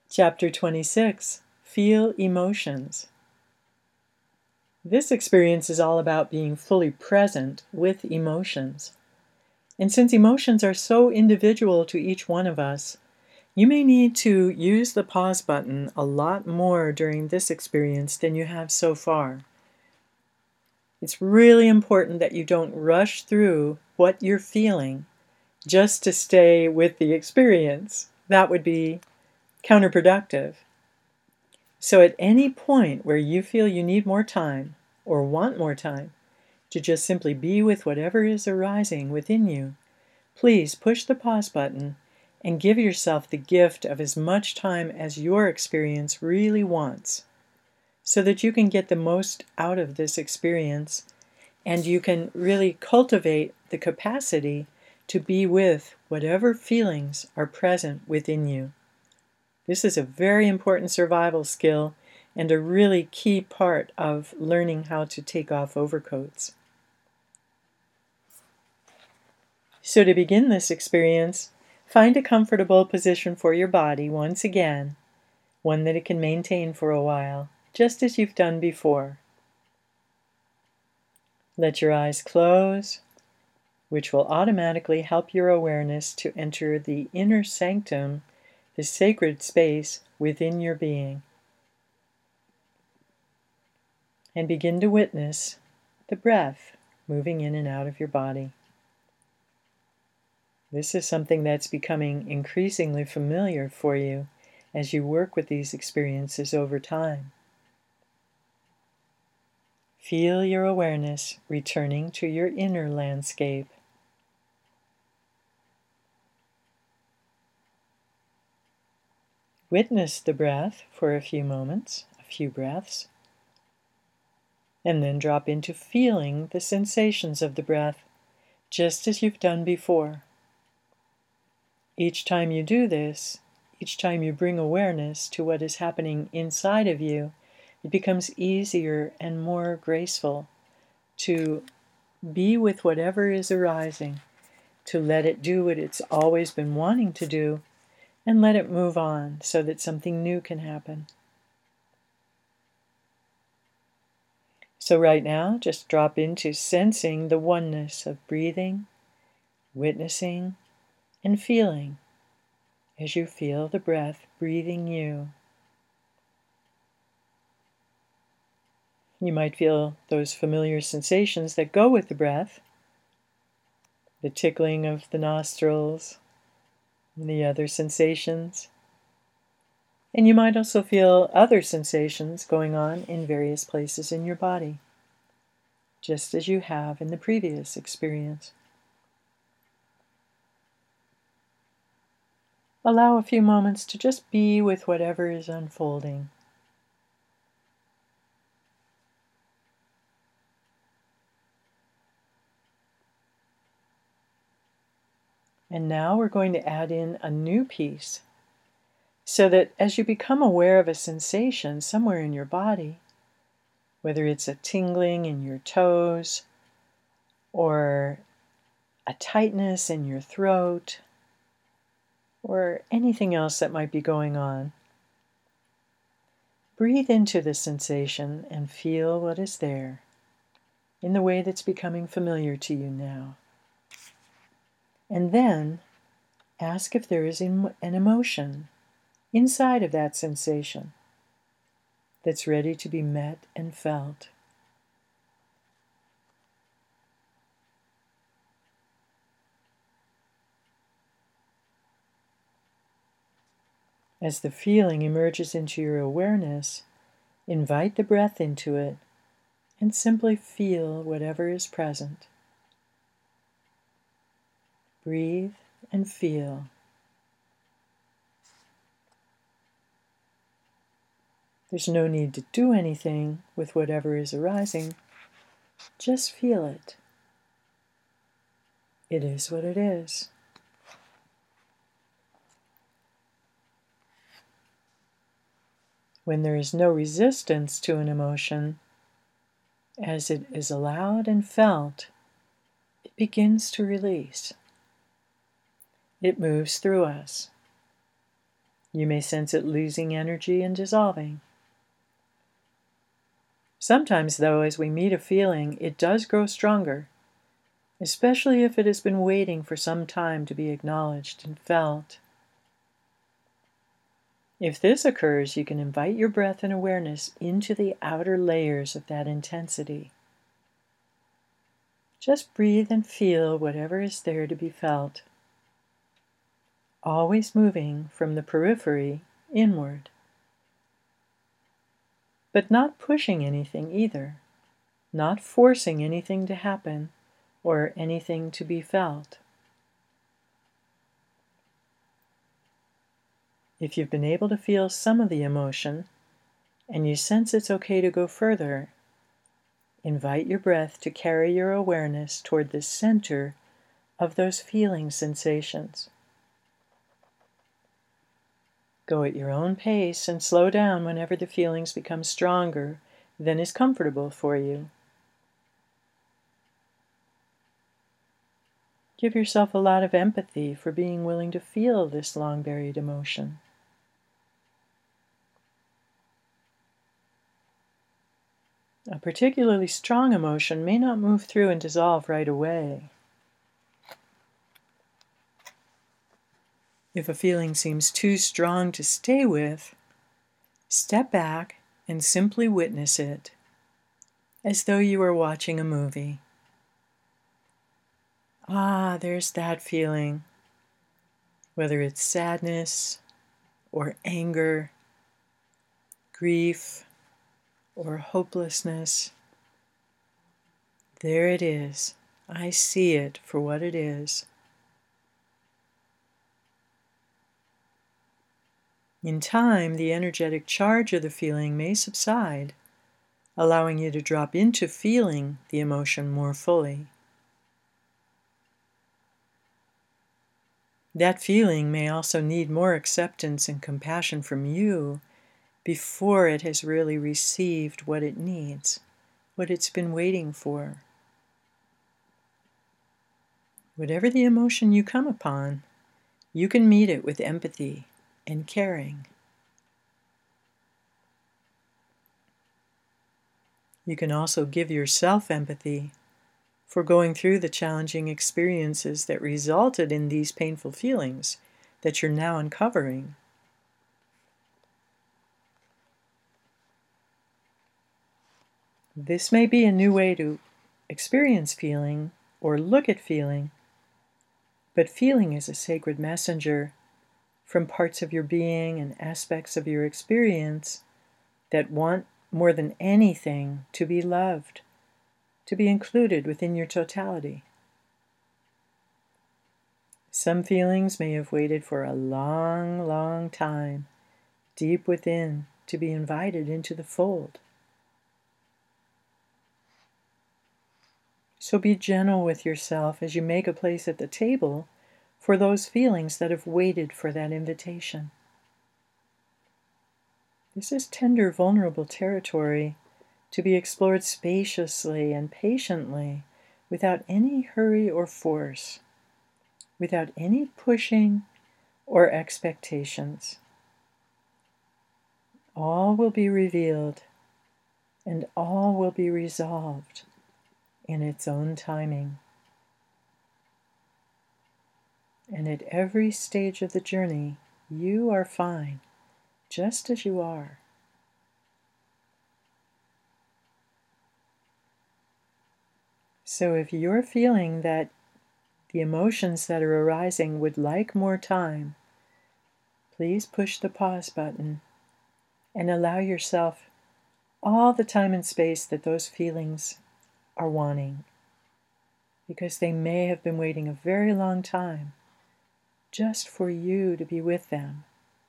Chapter 26, Feel Emotions. This experience is all about being fully present with emotions. And since emotions are so individual to each one of us, you may need to use the pause button a lot more during this experience than you have so far. It's really important that you don't rush through what you're feeling just to stay with the experience. That would be counterproductive. So at any point where you feel you need more time or want more time to just simply be with whatever is arising within you, please push the pause button and give yourself the gift of as much time as your experience really wants, so that you can get the most out of this experience and you can really cultivate the capacity to be with whatever feelings are present within you. This is a very important survival skill and a really key part of learning how to take off overcoats. So to begin this experience, find a comfortable position for your body once again, one that it can maintain for a while, just as you've done before. Let your eyes close, which will automatically help your awareness to enter the inner sanctum, the sacred space within your being. And begin to witness the breath moving in and out of your body. This is something that's becoming increasingly familiar for you as you work with these experiences over time. Feel your awareness returning to your inner landscape. Witness the breath for a few moments, a few breaths, and then drop into feeling the sensations of the breath, just as you've done before. Each time you do this, each time you bring awareness to what is happening inside of you, it becomes easier and more graceful to be with whatever is arising, to let it do what it's always been wanting to do, and let it move on so that something new can happen. So right now, just drop into sensing the oneness of breathing, witnessing, and feeling as you feel the breath breathing you. You might feel those familiar sensations that go with the breath, the tickling of the nostrils, and the other sensations. And you might also feel other sensations going on in various places in your body, just as you have in the previous experience. Allow a few moments to just be with whatever is unfolding. And now we're going to add in a new piece, so that as you become aware of a sensation somewhere in your body, whether it's a tingling in your toes, or a tightness in your throat, or anything else that might be going on, breathe into the sensation and feel what is there in the way that's becoming familiar to you now. And then ask if there is an emotion inside of that sensation that's ready to be met and felt. As the feeling emerges into your awareness, invite the breath into it and simply feel whatever is present. Breathe and feel. There's no need to do anything with whatever is arising. Just feel it. It is what it is. When there is no resistance to an emotion, as it is allowed and felt, it begins to release. It moves through us. You may sense it losing energy and dissolving. Sometimes, though, as we meet a feeling, it does grow stronger, especially if it has been waiting for some time to be acknowledged and felt. If this occurs, you can invite your breath and awareness into the outer layers of that intensity. Just breathe and feel whatever is there to be felt, always moving from the periphery inward, but not pushing anything either, not forcing anything to happen or anything to be felt. If you've been able to feel some of the emotion, and you sense it's okay to go further, invite your breath to carry your awareness toward the center of those feeling sensations. Go at your own pace and slow down whenever the feelings become stronger than is comfortable for you. Give yourself a lot of empathy for being willing to feel this long-buried emotion. A particularly strong emotion may not move through and dissolve right away. If a feeling seems too strong to stay with, step back and simply witness it, as though you were watching a movie. Ah, there's that feeling, whether it's sadness or anger, grief or hopelessness. There it is. I see it for what it is. In time, the energetic charge of the feeling may subside, allowing you to drop into feeling the emotion more fully. That feeling may also need more acceptance and compassion from you before it has really received what it needs, what it's been waiting for. Whatever the emotion you come upon, you can meet it with empathy and caring. You can also give yourself empathy for going through the challenging experiences that resulted in these painful feelings that you're now uncovering. This may be a new way to experience feeling or look at feeling, but feeling is a sacred messenger from parts of your being and aspects of your experience that want more than anything to be loved, to be included within your totality. Some feelings may have waited for a long, long time, deep within, to be invited into the fold. So be gentle with yourself as you make a place at the table for those feelings that have waited for that invitation. This is tender, vulnerable territory to be explored spaciously and patiently, without any hurry or force, without any pushing or expectations. All will be revealed, and all will be resolved in its own timing. And at every stage of the journey, you are fine, just as you are. So if you're feeling that the emotions that are arising would like more time, please push the pause button and allow yourself all the time and space that those feelings are wanting, because they may have been waiting a very long time just for you to be with them.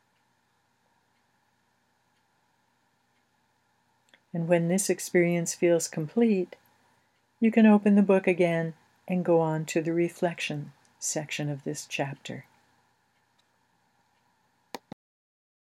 And when this experience feels complete, you can open the book again and go on to the reflection section of this chapter.